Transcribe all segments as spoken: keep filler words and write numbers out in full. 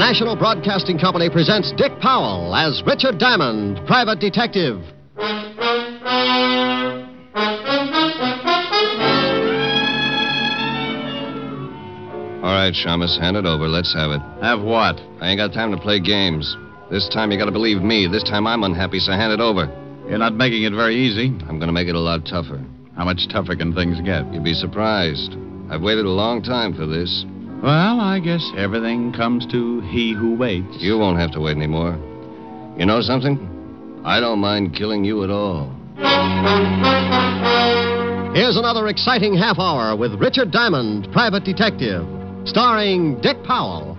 National Broadcasting Company presents Dick Powell as Richard Diamond, private detective. All right, Shamus, hand it over. Let's have it. Have what? I ain't got time to play games. This time you gotta believe me. This time I'm unhappy, so hand it over. You're not making it very easy. I'm gonna make it a lot tougher. How much tougher can things get? You'd be surprised. I've waited a long time for this. Well, I guess everything comes to he who waits. You won't have to wait anymore. You know something? I don't mind killing you at all. Here's another exciting half hour with Richard Diamond, private detective, starring Dick Powell.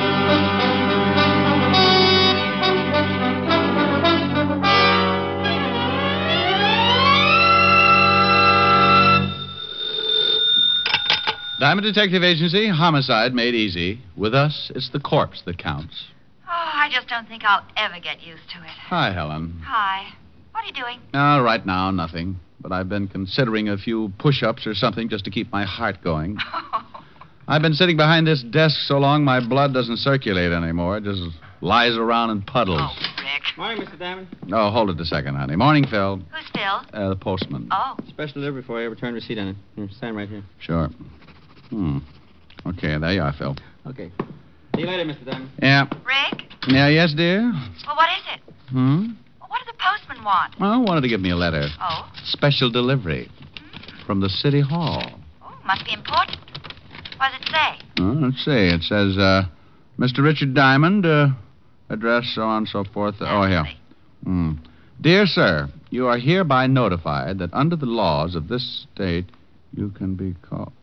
Diamond Detective Agency, homicide made easy. With us, it's the corpse that counts. Oh, I just don't think I'll ever get used to it. Hi, Helen. Hi. What are you doing? Oh, right now, nothing. But I've been considering a few push-ups or something just to keep my heart going. I've been sitting behind this desk so long my blood doesn't circulate anymore. It just lies around in puddles. Oh, Rick. Morning, Mister Diamond. Oh, hold it a second, honey. Morning, Phil. Who's Phil? Uh, the postman. Oh. Special delivery for you. Return receipt on it. Here, sign right here. Sure. Hmm. Okay, there you are, Phil. Okay. See you later, Mister Diamond. Yeah. Rick? Yeah, yes, dear? Well, what is it? Hmm? Well, what does the postman want? Well, wanted to give me a letter. Oh? Special delivery. From the city hall. Oh, must be important. What does it say? Oh, let's see. It says, uh, Mister Richard Diamond, uh, address, so on and so forth. Oh, here. Hmm. Dear sir, you are hereby notified that under the laws of this state, you can be called...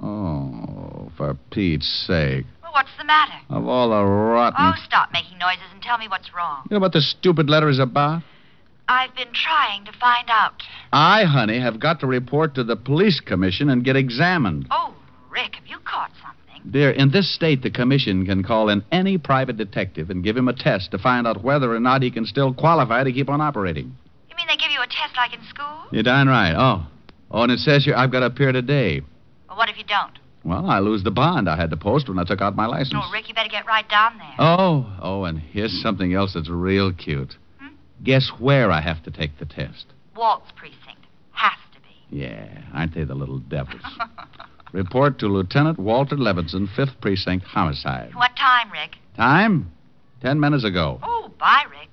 Oh, for Pete's sake. Well, what's the matter? Of all the rotten... Oh, stop making noises and tell me what's wrong. You know what this stupid letter is about? I've been trying to find out. I, honey, have got to report to the police commission and get examined. Oh, Rick, have you caught something? Dear, in this state, the commission can call in any private detective and give him a test to find out whether or not he can still qualify to keep on operating. You mean they give you a test like in school? You're darn right. Oh. Oh, and it says here I've got to appear today. Well, what if you don't? Well, I lose the bond I had to post when I took out my license. Oh, Rick, you better get right down there. Oh, oh, and here's something else that's real cute. Hmm? Guess where I have to take the test? Waltz precinct. Has to be. Yeah, aren't they the little devils? Report to Lieutenant Walter Levinson, fifth Precinct, homicide. What time, Rick? Time? Ten minutes ago. Oh, bye, Rick.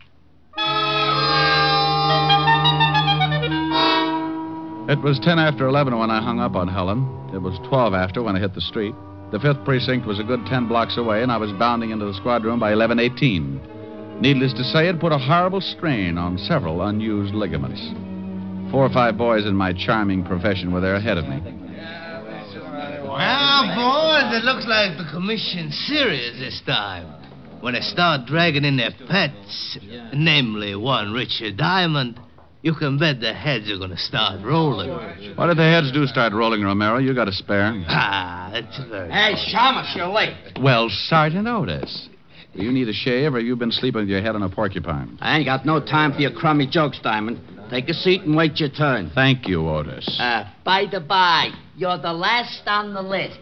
It was ten after eleven when I hung up on Helen. It was twelve after when I hit the street. The fifth Precinct was a good ten blocks away, and I was bounding into the squad room by eleven eighteen. Needless to say, it put a horrible strain on several unused ligaments. Four or five boys in my charming profession were there ahead of me. Well, boys, it looks like the commission's serious this time. When they start dragging in their pets, namely one Richard Diamond, you can bet the heads are going to start rolling. What if the heads do start rolling, Romero? You got a spare? Ah, that's very... Hey, Shamus, you're late. Well, Sergeant Otis, do you need a shave, or have you been sleeping with your head on a porcupine? I ain't got no time for your crummy jokes, Diamond. Take a seat and wait your turn. Thank you, Otis. Uh, by the by, you're the last on the list.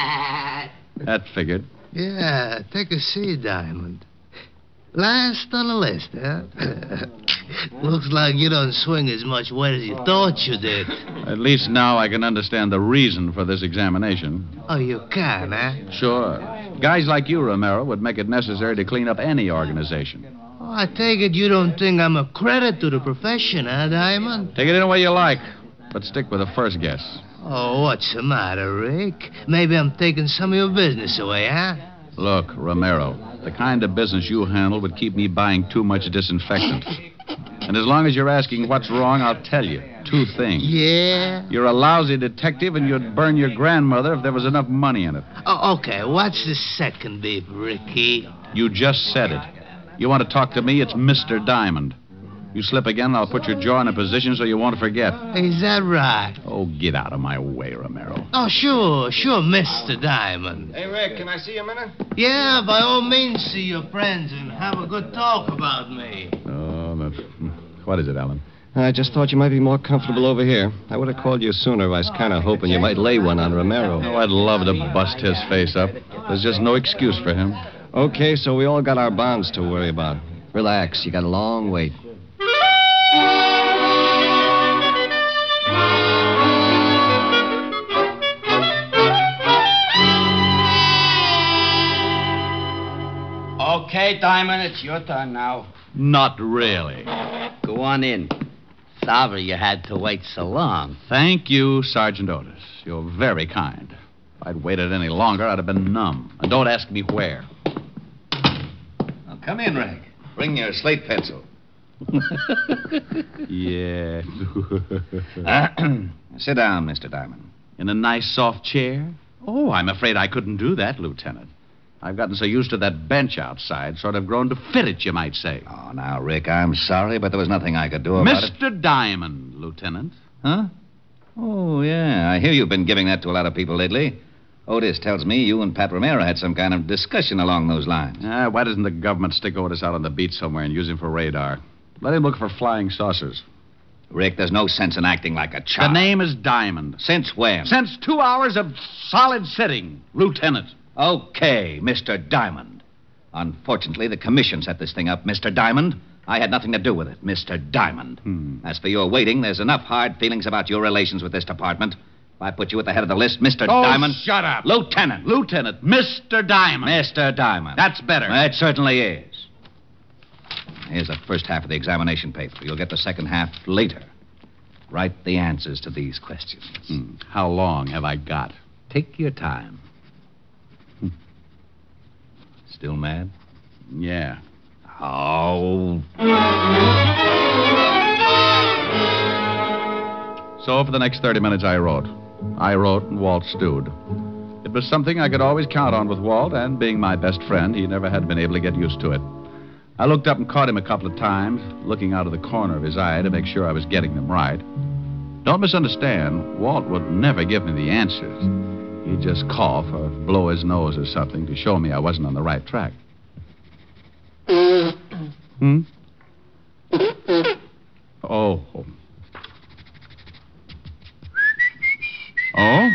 That figured. Yeah, take a seat, Diamond. Last on the list, huh? Looks like you don't swing as much weight as you thought you did. At least now I can understand the reason for this examination. Oh, you can, huh? Sure. Guys like you, Romero, would make it necessary to clean up any organization. Oh, I take it you don't think I'm a credit to the profession, huh, Diamond? Take it any way you like, but stick with the first guess. Oh, what's the matter, Rick? Maybe I'm taking some of your business away, huh? Look, Romero, the kind of business you handle would keep me buying too much disinfectant. And as long as you're asking what's wrong, I'll tell you. Two things. Yeah? You're a lousy detective, and you'd burn your grandmother if there was enough money in it. Oh, okay. What's the second beef, Ricky? You just said it. You want to talk to me, it's Mister Diamond. You slip again, and I'll put your jaw in a position so you won't forget. Is that right? Oh, get out of my way, Romero. Oh, sure, sure, Mister Diamond. Hey, Rick, can I see you a minute? Yeah, by all means, see your friends and have a good talk about me. Oh, that's... What is it, Alan? I just thought you might be more comfortable over here. I would have called you sooner. I was kind of hoping you might lay one on Romero. Oh, I'd love to bust his face up. There's just no excuse for him. Okay, so we all got our bonds to worry about. Relax. You got a long wait. Okay, Diamond, it's your turn now. Not really. Go on in. Sorry you had to wait so long. Thank you, Sergeant Otis. You're very kind. If I'd waited any longer, I'd have been numb. And don't ask me where. Now, come in, Reg. Bring your slate pencil. Yeah. Sit down, Mister Diamond. In a nice soft chair? Oh, I'm afraid I couldn't do that, Lieutenant. I've gotten so used to that bench outside, sort of grown to fit it, you might say. Oh, now, Rick, I'm sorry, but there was nothing I could do about it. Mister Diamond, Lieutenant. Huh? Oh, yeah. I hear you've been giving that to a lot of people lately. Otis tells me you and Pat Romero had some kind of discussion along those lines. Ah, why doesn't the government stick Otis out on the beach somewhere and use him for radar? Let him look for flying saucers. Rick, there's no sense in acting like a child. The name is Diamond. Since when? Since two hours of solid sitting, Lieutenant. Okay, Mister Diamond. Unfortunately, the commission set this thing up, Mister Diamond. I had nothing to do with it, Mister Diamond. Hmm. As for your waiting, there's enough hard feelings about your relations with this department. If I put you at the head of the list, Mister Oh, Diamond... shut up. Lieutenant. Lieutenant. Mister Diamond. Mister Diamond. That's better. It certainly is. Here's the first half of the examination paper. You'll get the second half later. Write the answers to these questions. Hmm. How long have I got? Take your time. Hmm. Still mad? Yeah. Oh. So for the next thirty minutes, I wrote. I wrote, and Walt stewed. It was something I could always count on with Walt, and being my best friend, he never had been able to get used to it. I looked up and caught him a couple of times, looking out of the corner of his eye to make sure I was getting them right. Don't misunderstand, Walt would never give me the answers. He'd just cough or blow his nose or something to show me I wasn't on the right track. Hmm? Oh. Oh?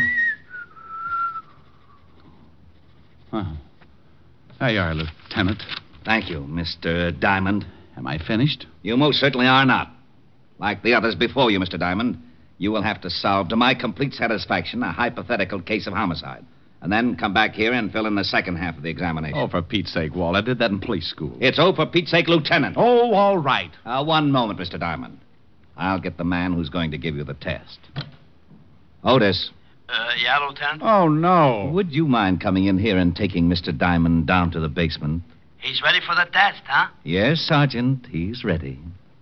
Huh. There you are, Lieutenant. Thank you, Mister Diamond. Am I finished? You most certainly are not. Like the others before you, Mister Diamond, you will have to solve, to my complete satisfaction, a hypothetical case of homicide. And then come back here and fill in the second half of the examination. Oh, for Pete's sake, Walt. I did that in police school. It's oh, for Pete's sake, Lieutenant. Oh, all right. Uh, one moment, Mister Diamond. I'll get the man who's going to give you the test. Otis. Uh, yeah, Lieutenant? Oh, no. Would you mind coming in here and taking Mister Diamond down to the basement? He's ready for the test, huh? Yes, Sergeant. He's ready.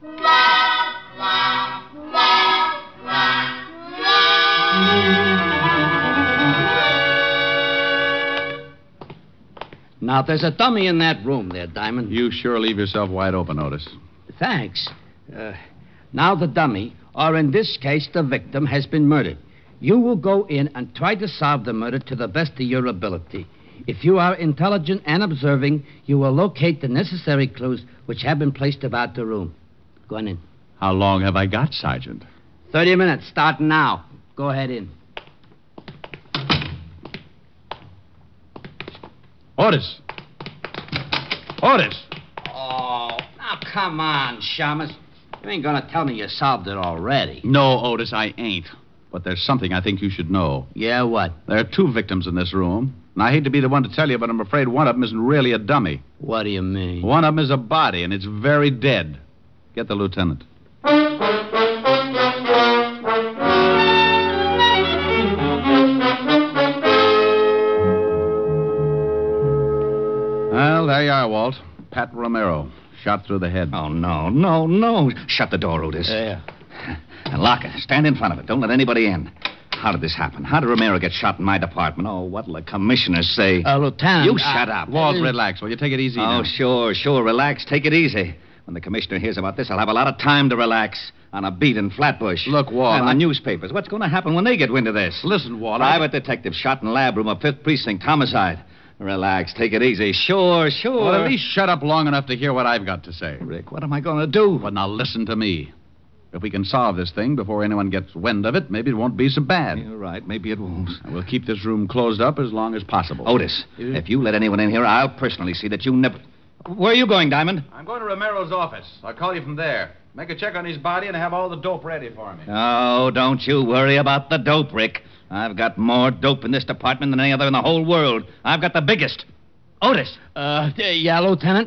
Now, there's a dummy in that room there, Diamond. You sure leave yourself wide open, Otis. Thanks. Uh, now the dummy, or in this case, the victim, has been murdered. You will go in and try to solve the murder to the best of your ability. If you are intelligent and observing, you will locate the necessary clues which have been placed about the room. Go on in. How long have I got, Sergeant? Thirty minutes, starting now. Go ahead in. Otis! Otis! Oh, now come on, Shamus. You ain't gonna tell me you solved it already. No, Otis, I ain't. But there's something I think you should know. Yeah, what? There are two victims in this room. And I hate to be the one to tell you, but I'm afraid one of them isn't really a dummy. What do you mean? One of them is a body, and it's very dead. Get the lieutenant. Well, there you are, Walt. Pat Romero, shot through the head. Oh, no, no, no. Shut the door, Otis. Yeah. And lock it. Stand in front of it. Don't let anybody in. How did this happen? How did Romero get shot in my department? Oh, what'll the commissioners say? Uh, Lieutenant... You uh, shut up. Walt, relax. Will you take it easy Oh, now? sure, sure. Relax. Take it easy. When the commissioner hears about this, I'll have a lot of time to relax on a beat in Flatbush. Look, Walt, And the I- newspapers. What's going to happen when they get wind of this? Listen, Walt. I- Private detective shot in lab room of fifth Precinct, homicide. Relax. Take it easy. Sure, sure. Well, at least shut up long enough to hear what I've got to say. Rick, what am I going to do? Well, now listen to me. If we can solve this thing before anyone gets wind of it, maybe it won't be so bad. You're right. Maybe it won't. We'll keep this room closed up as long as possible. Otis, if you let anyone in here, I'll personally see that you never... Where are you going, Diamond? I'm going to Romero's office. I'll call you from there. Make a check on his body and have all the dope ready for me. Oh, don't you worry about the dope, Rick. I've got more dope in this department than any other in the whole world. I've got the biggest. Otis. Uh, yeah, Lieutenant?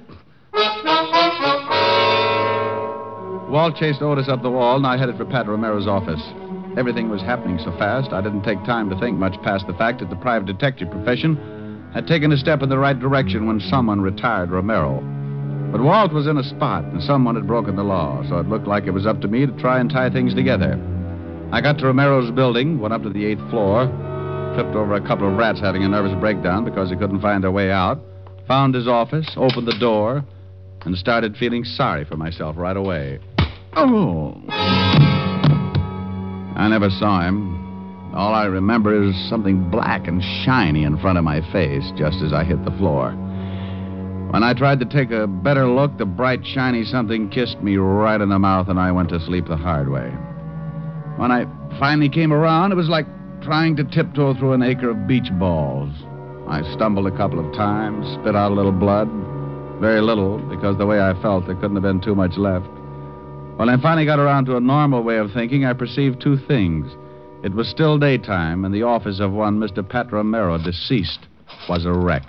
Walt chased Otis up the wall, and I headed for Pat Romero's office. Everything was happening so fast, I didn't take time to think much past the fact that the private detective profession had taken a step in the right direction when someone retired Romero. But Walt was in a spot, and someone had broken the law, so it looked like it was up to me to try and tie things together. I got to Romero's building, went up to the eighth floor, tripped over a couple of rats having a nervous breakdown because they couldn't find their way out, found his office, opened the door, and started feeling sorry for myself right away. Oh. I never saw him. All I remember is something black and shiny in front of my face just as I hit the floor. When I tried to take a better look, the bright, shiny something kissed me right in the mouth, and I went to sleep the hard way. When I finally came around, it was like trying to tiptoe through an acre of beach balls. I stumbled a couple of times, spit out a little blood. Very little, because the way I felt, there couldn't have been too much left. When I finally got around to a normal way of thinking, I perceived two things. It was still daytime, and the office of one Mister Pat Romero, deceased, was a wreck.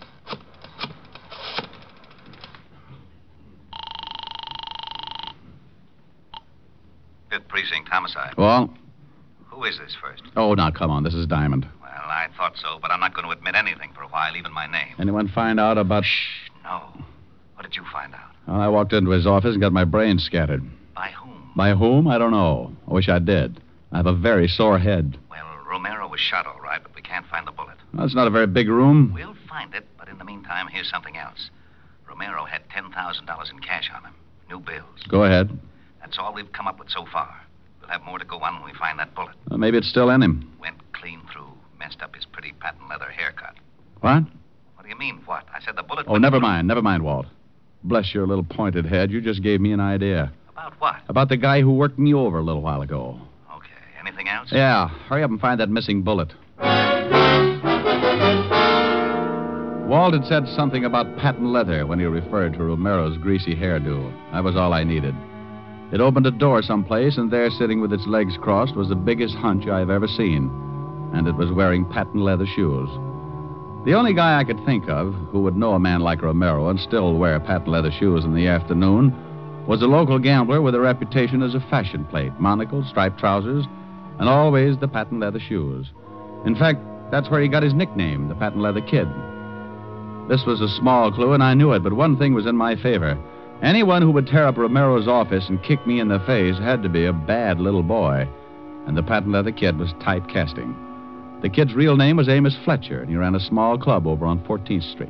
Fifth Precinct homicide. Well? Who is this first? Oh, now, come on. This is Diamond. Well, I thought so, but I'm not going to admit anything for a while, even my name. Anyone find out about... Shh, no. What did you find out? Well, I walked into his office and got my brains scattered. By whom? By whom? I don't know. I wish I did. I have a very sore head. Well, Romero was shot all right, but we can't find the bullet. Well, it's not a very big room. We'll find it, but in the meantime, here's something else. Romero had ten thousand dollars in cash on him. New bills. Go ahead. That's all we've come up with so far. We'll have more to go on when we find that bullet. Well, maybe it's still in him. Went clean through. Messed up his pretty patent leather haircut. What? What do you mean, what? I said the bullet... Oh, went never through. mind. Never mind, Walt. Bless your little pointed head. You just gave me an idea. About what? About the guy who worked me over a little while ago. Okay. Anything else? Yeah. Hurry up and find that missing bullet. Walt had said something about patent leather when he referred to Romero's greasy hairdo. That was all I needed. It opened a door someplace, and there, sitting with its legs crossed, was the biggest hunch I've ever seen. And it was wearing patent leather shoes. The only guy I could think of who would know a man like Romero and still wear patent leather shoes in the afternoon was a local gambler with a reputation as a fashion plate, monocle, striped trousers, and always the patent leather shoes. In fact, that's where he got his nickname, the Patent Leather Kid. This was a small clue, and I knew it, but one thing was in my favor. Anyone who would tear up Romero's office and kick me in the face had to be a bad little boy, and the Patent Leather Kid was typecasting. The kid's real name was Amos Fletcher, and he ran a small club over on fourteenth Street.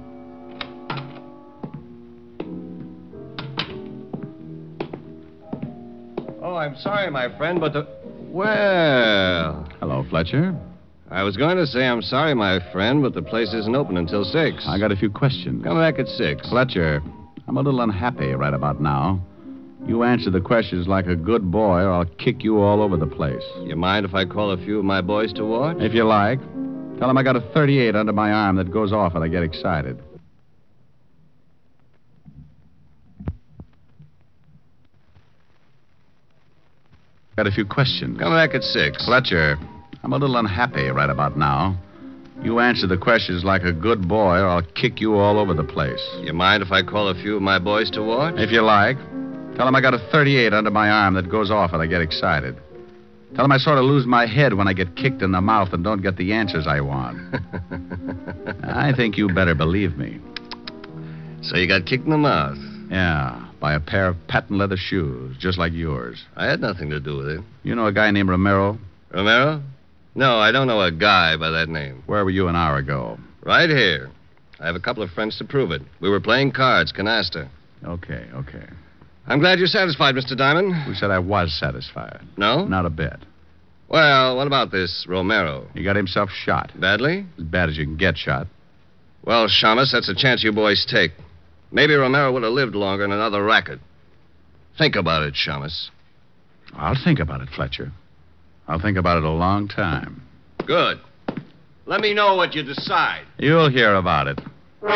Oh, I'm sorry, my friend, but the... Well... Hello, Fletcher. I was going to say I'm sorry, my friend, but the place isn't open until six. I got a few questions. Come back at six. Fletcher, I'm a little unhappy right about now. You answer the questions like a good boy, or I'll kick you all over the place. You mind if I call a few of my boys to watch? If you like. Tell them I got a thirty-eight under my arm that goes off when I get excited. Got a few questions. Come back at six. Fletcher, I'm a little unhappy right about now. You answer the questions like a good boy, or I'll kick you all over the place. You mind if I call a few of my boys to watch? If you like. Tell them I got a thirty-eight under my arm that goes off when I get excited. Tell them I sort of lose my head when I get kicked in the mouth and don't get the answers I want. I think you better believe me. So you got kicked in the mouth? Yeah, by a pair of patent leather shoes, just like yours. I had nothing to do with it. You know a guy named Romero? Romero? No, I don't know a guy by that name. Where were you an hour ago? Right here. I have a couple of friends to prove it. We were playing cards, canasta. Okay, okay. I'm glad you're satisfied, Mister Diamond. Who said I was satisfied? No? Not a bit. Well, what about this Romero? He got himself shot. Badly? As bad as you can get shot. Well, Shamus, that's a chance you boys take. Maybe Romero would have lived longer in another racket. Think about it, Shamus. I'll think about it, Fletcher. I'll think about it a long time. Good. Let me know what you decide. You'll hear about it.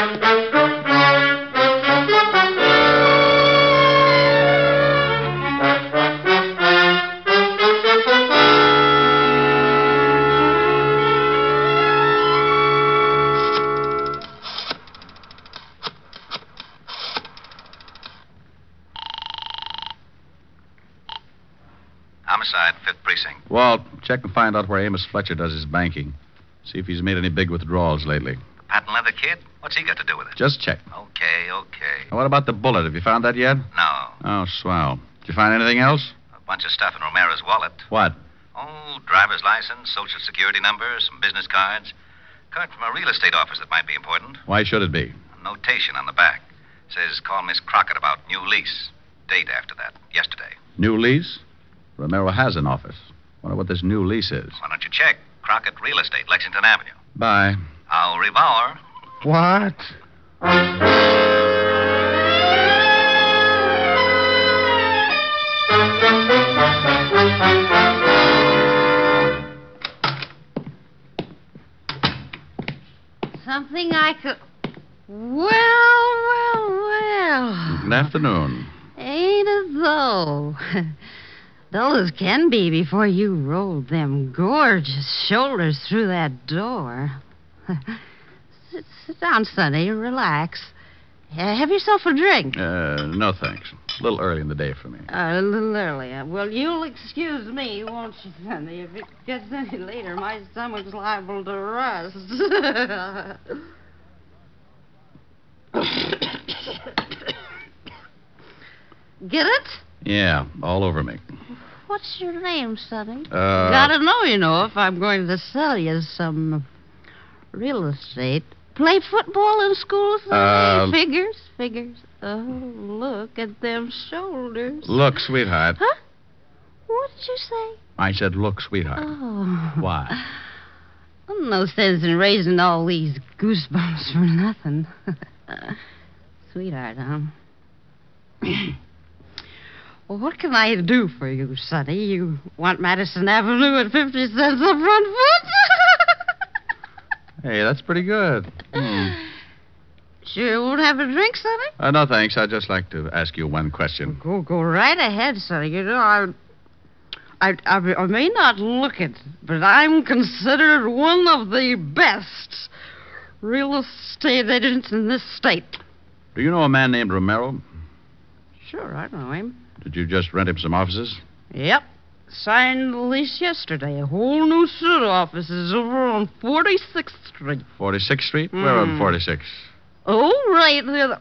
Homicide, fifth Precinct. Walt, check and find out where Amos Fletcher does his banking. See if he's made any big withdrawals lately. Patent leather kid? What's he got to do with it? Just check. Okay, okay. Now, what about the bullet? Have you found that yet? No. Oh, swell. Did you find anything else? A bunch of stuff in Romero's wallet. What? Oh, driver's license, social security number, some business cards. Card from a real estate office that might be important. Why should it be? A notation on the back. Says, call Miss Crockett about new lease. Date after that. Yesterday. New lease? Romero has an office. Wonder what this new lease is. Why don't you check? Crockett Real Estate, Lexington Avenue. Bye. Au revoir. What? Something I could... Well, well, well. Good afternoon. Ain't it though? Dull as can be before you rolled them gorgeous shoulders through that door. sit, sit down, Sonny. Relax. Uh, have yourself a drink. Uh, no thanks. A little early in the day for me. Uh, a little earlier. Well, you'll excuse me, won't you, Sonny? If it gets any later, my stomach's liable to rust. Get it? Yeah, all over me. What's your name, Sonny? Uh, Gotta know, you know, if I'm going to sell you some real estate. Play football in school, Sonny? Uh, figures, figures. Oh, look at them shoulders. Look, sweetheart. Huh? What did you say? I said, look, sweetheart. Oh. Why? Well, no sense in raising all these goosebumps for nothing. Sweetheart, huh? Well, what can I do for you, Sonny? You want Madison Avenue at fifty cents a front foot? Hey, that's pretty good. Hmm. Sure you won't have a drink, Sonny? Uh, no, thanks. I'd just like to ask you one question. Go go right ahead, Sonny. You know, I, I, I, I may not look it, but I'm considered one of the best real estate agents in this state. Do you know a man named Romero? Sure, I know him. Did you just rent him some offices? Yep. Signed the lease yesterday. A whole new suit of offices over on forty-sixth Street. forty-sixth Street? Where on Mm. forty-sixth? Oh, right there.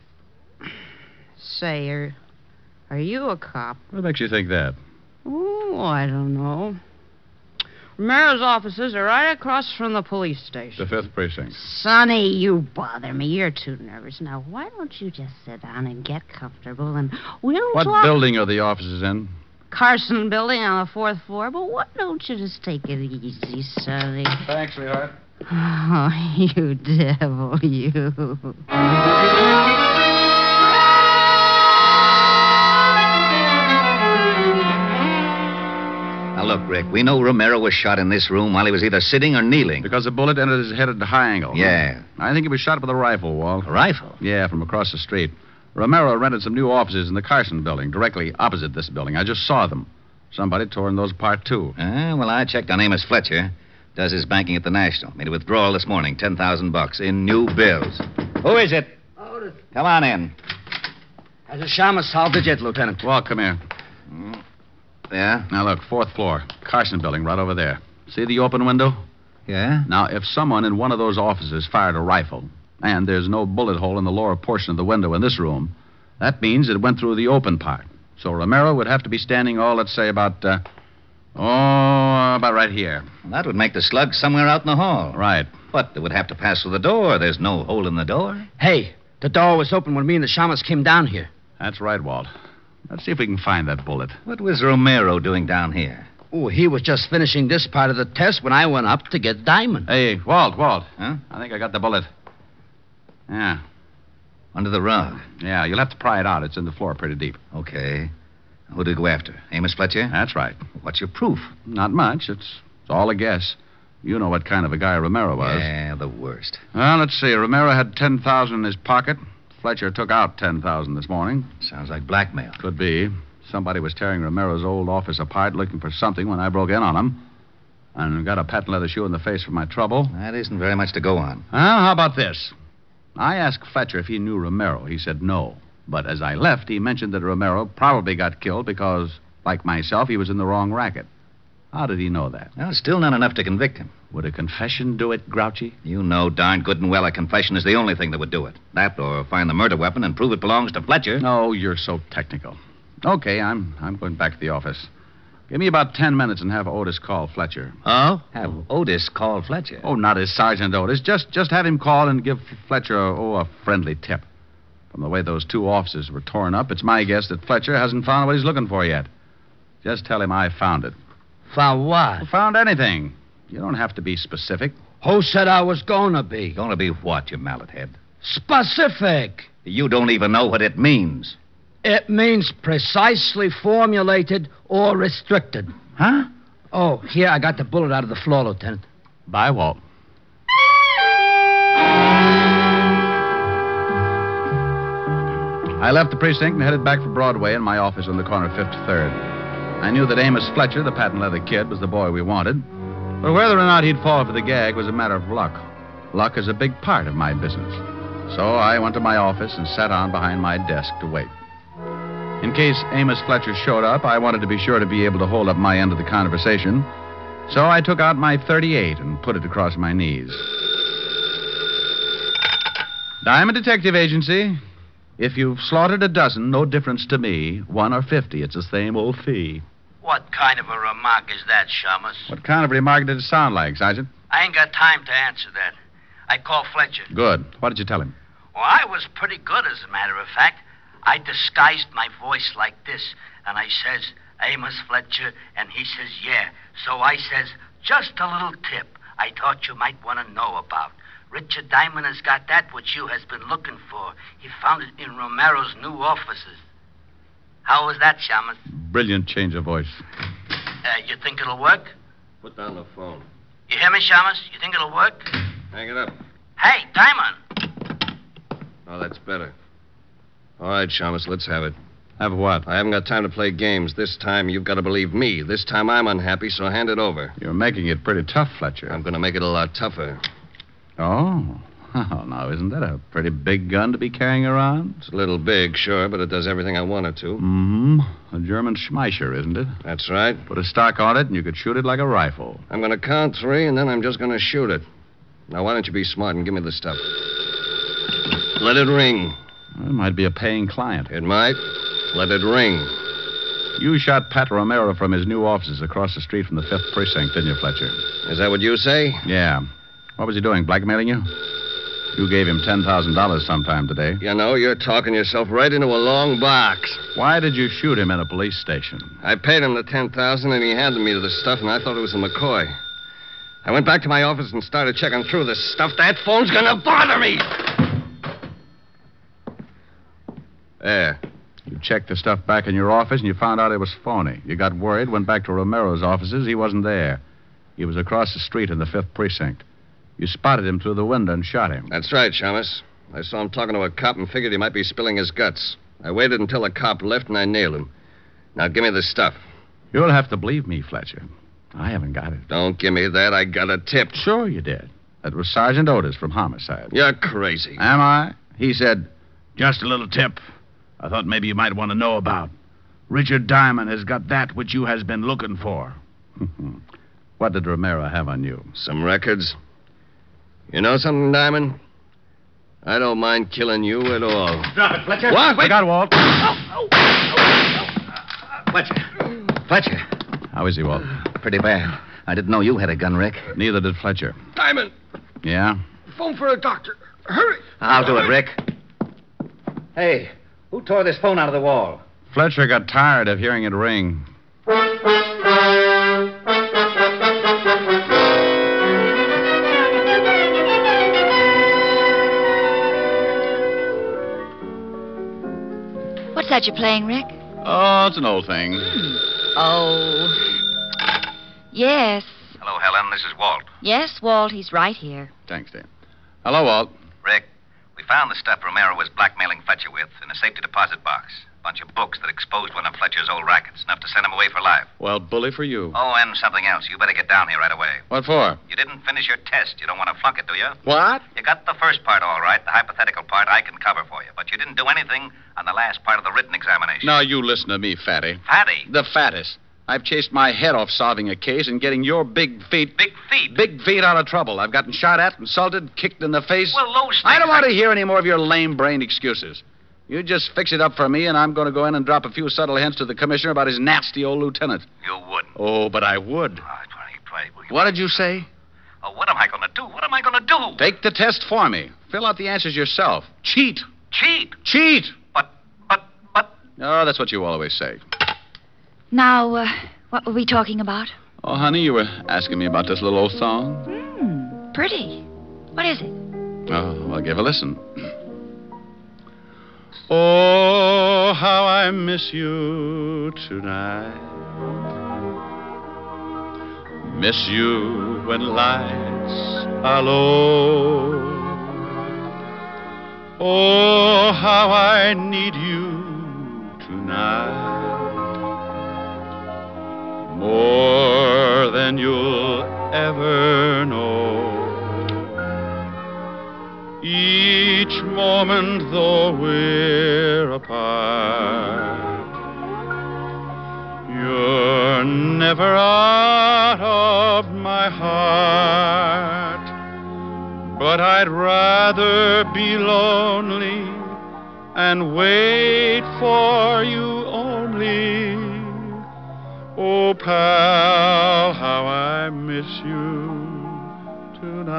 Say, are, are you a cop? What makes you think that? Oh, I don't know. Romero's offices are right across from the police station. The fifth Precinct. Sonny, you bother me. You're too nervous. Now, why don't you just sit down and get comfortable and we'll What talk... building are the offices in? Carson building on the fourth floor. But why don't you just take it easy, Sonny? Thanks, sweetheart. Oh, you devil, you. Now, look, Rick, we know Romero was shot in this room while he was either sitting or kneeling. Because the bullet entered his head at a high angle. Yeah. I think he was shot with a rifle, Walt. A rifle? Yeah, from across the street. Romero rented some new offices in the Carson building, directly opposite this building. I just saw them. Somebody tore those apart, too. Ah, well, I checked on Amos Fletcher. Does his banking at the National. Made a withdrawal this morning, ten thousand bucks in new bills. Who is it? Otis. Come on in. Has the Shamus solved it yet, Lieutenant? Walt, come here. Mm. Yeah? Now, look, fourth floor. Carson building, right over there. See the open window? Yeah? Now, if someone in one of those offices fired a rifle, and there's no bullet hole in the lower portion of the window in this room, that means it went through the open part. So Romero would have to be standing, oh, let's say about, uh, oh, about right here. Well, that would make the slug somewhere out in the hall. Right. But it would have to pass through the door. There's no hole in the door. Hey, the door was open when me and the Shamus came down here. That's right, Walt. Let's see if we can find that bullet. What was Romero doing down here? Oh, he was just finishing this part of the test when I went up to get Diamond. Hey, Walt, Walt. Huh? I think I got the bullet. Yeah. Under the rug. Yeah, you'll have to pry it out. It's in the floor pretty deep. Okay. Who did he go after? Amos Fletcher? That's right. What's your proof? Not much. It's, it's all a guess. You know what kind of a guy Romero was. Yeah, the worst. Well, let's see. Romero had ten thousand in his pocket. Fletcher took out ten thousand this morning. Sounds like blackmail. Could be. Somebody was tearing Romero's old office apart looking for something when I broke in on him. And got a patent leather shoe in the face for my trouble. That isn't very much to go on. Well, how about this? I asked Fletcher if he knew Romero. He said no. But as I left, he mentioned that Romero probably got killed because, like myself, he was in the wrong racket. How did he know that? Well, still not enough to convict him. Would a confession do it, Grouchy? You know darn good and well a confession is the only thing that would do it. That or find the murder weapon and prove it belongs to Fletcher. No, you're so technical. Okay, I'm I'm going back to the office. Give me about ten minutes and have Otis call Fletcher. Oh? Have Otis call Fletcher? Oh, not as Sergeant Otis. Just just have him call and give Fletcher a, oh, a friendly tip. From the way those two offices were torn up, it's my guess that Fletcher hasn't found what he's looking for yet. Just tell him I found it. Found what? Found anything. You don't have to be specific. Who said I was going to be? Going to be what, you mallet head? Specific. You don't even know what it means. It means precisely formulated or restricted. Huh? Oh, here, I got the bullet out of the floor, Lieutenant. Bye, Walt. I left the precinct and headed back for Broadway in my office on the corner of fifty-third. I knew that Amos Fletcher, the patent leather kid, was the boy we wanted. But whether or not he'd fall for the gag was a matter of luck. Luck is a big part of my business. So I went to my office and sat on behind my desk to wait. In case Amos Fletcher showed up, I wanted to be sure to be able to hold up my end of the conversation. So I took out my thirty-eight and put it across my knees. Diamond Detective Agency. If you've slaughtered a dozen, no difference to me. One or fifty, it's the same old fee. What kind of a remark is that, Shamus? What kind of remark did it sound like, Sergeant? I ain't got time to answer that. I called Fletcher. Good. What did you tell him? Well, I was pretty good, as a matter of fact. I disguised my voice like this, and I says, Amos Fletcher, and he says, yeah. So I says, just a little tip I thought you might want to know about. Richard Diamond has got that which you has been looking for. He found it in Romero's new offices. How was that, Shamus? Brilliant change of voice. Uh, you think it'll work? Put down the phone. You hear me, Shamus? You think it'll work? Hang it up. Hey, Diamond! Oh, that's better. All right, Shamus, let's have it. Have what? I haven't got time to play games. This time you've got to believe me. This time I'm unhappy, so hand it over. You're making it pretty tough, Fletcher. I'm going to make it a lot tougher. Oh. Oh, now, isn't that a pretty big gun to be carrying around? It's a little big, sure, but it does everything I want it to. Mm-hmm. A German Schmeischer, isn't it? That's right. Put a stock on it, and you could shoot it like a rifle. I'm going to count three, and then I'm just going to shoot it. Now, why don't you be smart and give me the stuff? Let it ring. Well, it might be a paying client. It might. Let it ring. You shot Pat Romero from his new offices across the street from the fifth Precinct, didn't you, Fletcher? Is that what you say? Yeah. What was he doing, blackmailing you? You gave him ten thousand dollars sometime today. You know, you're talking yourself right into a long box. Why did you shoot him in a police station? I paid him the ten thousand dollars, and he handed me the stuff, and I thought it was a McCoy. I went back to my office and started checking through this stuff. That phone's gonna bother me! There. You checked the stuff back in your office, and you found out it was phony. You got worried, went back to Romero's offices. He wasn't there. He was across the street in the fifth Precinct. You spotted him through the window and shot him. That's right, Shamus. I saw him talking to a cop and figured he might be spilling his guts. I waited until the cop left, and I nailed him. Now, give me the stuff. You'll have to believe me, Fletcher. I haven't got it. Don't give me that. I got a tip. Sure you did. That was Sergeant Otis from Homicide. You're crazy. Am I? He said, just a little tip I thought maybe you might want to know about. Richard Diamond has got that which you has been looking for. What did Romero have on you? Some records. You know something, Diamond? I don't mind killing you at all. Drop it, Fletcher. What? I got Walt. Oh, oh. Fletcher. Fletcher. How is he, Walt? Pretty bad. I didn't know you had a gun, Rick. Neither did Fletcher. Diamond! Yeah? Phone for a doctor. Hurry! I'll do it, Rick. Hey, who tore this phone out of the wall? Fletcher got tired of hearing it ring. What's that you're playing, Rick? Oh, it's an old thing. Oh. Yes. Hello, Helen. This is Walt. Yes, Walt, he's right here. Thanks, Dave. Hello, Walt. Rick, we found the stuff Romero was blackmailing Fletcher with in a safety deposit box. A bunch of books that exposed one of Fletcher's old rackets, enough to send him away for life. Well, bully for you. Oh, and something else. You better get down here right away. What for? You didn't finish your test. You don't want to flunk it, do you? What? You got the first part all right. The hypothetical part I can cover for you. But you didn't do anything on the last part of the written examination. Now, you listen to me, Fatty. Fatty? The fattest. I've chased my head off solving a case and getting your big feet... Big feet? Big feet out of trouble. I've gotten shot at, insulted, kicked in the face. Well, those things... I don't want to hear any more of your lame-brained excuses. You just fix it up for me, and I'm going to go in and drop a few subtle hints to the commissioner about his nasty old lieutenant. You wouldn't. Oh, but I would. All right, try, try. What did you say? Oh, what am I going to do? What am I going to do? Take the test for me. Fill out the answers yourself. Cheat. Cheat? Cheat. But, but, but... Oh, that's what you always say. Now, uh, what were we talking about? Oh, honey, you were asking me about this little old song. Hmm, pretty. What is it? Oh, well, give a listen. Oh, how I miss you tonight. Miss you when lights are low. Oh, how I need you tonight. More than you'll ever know. Each moment, though we're apart, you're never out of my heart. But I'd rather be lonely and wait for you only. Oh, pal, how I miss you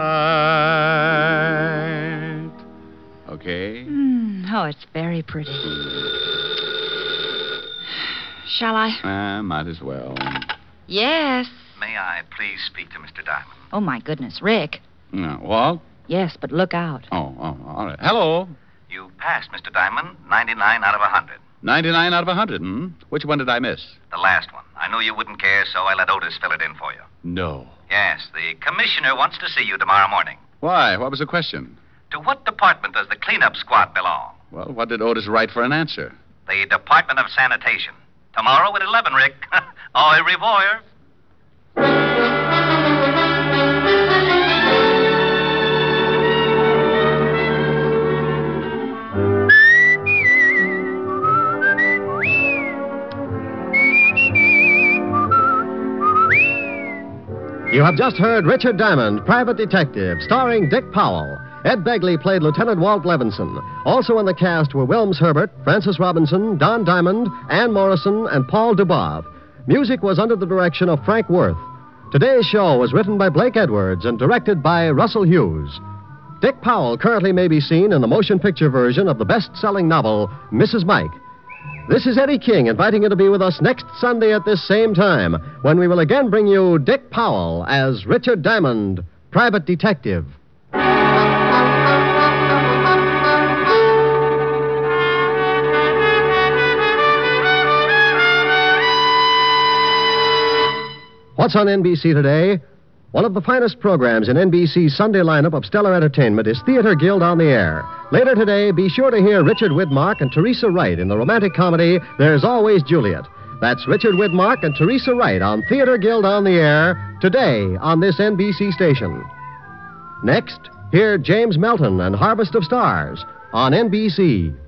tonight. Okay? Mm, oh, it's very pretty. Shall I? Uh, might as well. Yes. May I please speak to Mister Diamond? Oh, my goodness, Rick. No, Walt? Yes, but look out. Oh, oh, all right. Hello. You passed, Mister Diamond, ninety-nine out of one hundred. ninety-nine out of one hundred, hmm? Which one did I miss? The last one. I knew you wouldn't care, so I let Otis fill it in for you. No. Yes, the commissioner wants to see you tomorrow morning. Why? What was the question? To what department does the cleanup squad belong? Well, what did Otis write for an answer? The Department of Sanitation. Tomorrow at eleven, Rick. Au revoir. You have just heard Richard Diamond, Private Detective, starring Dick Powell. Ed Begley played Lieutenant Walt Levinson. Also in the cast were Wilms Herbert, Francis Robinson, Don Diamond, Ann Morrison, and Paul Dubov. Music was under the direction of Frank Worth. Today's show was written by Blake Edwards and directed by Russell Hughes. Dick Powell currently may be seen in the motion picture version of the best-selling novel, Missus Mike. This is Eddie King inviting you to be with us next Sunday at this same time when we will again bring you Dick Powell as Richard Diamond, Private Detective. What's on N B C today? One of the finest programs in N B C's Sunday lineup of stellar entertainment is Theater Guild on the Air. Later today, be sure to hear Richard Widmark and Teresa Wright in the romantic comedy There's Always Juliet. That's Richard Widmark and Teresa Wright on Theater Guild on the Air today on this N B C station. Next, hear James Melton and Harvest of Stars on N B C.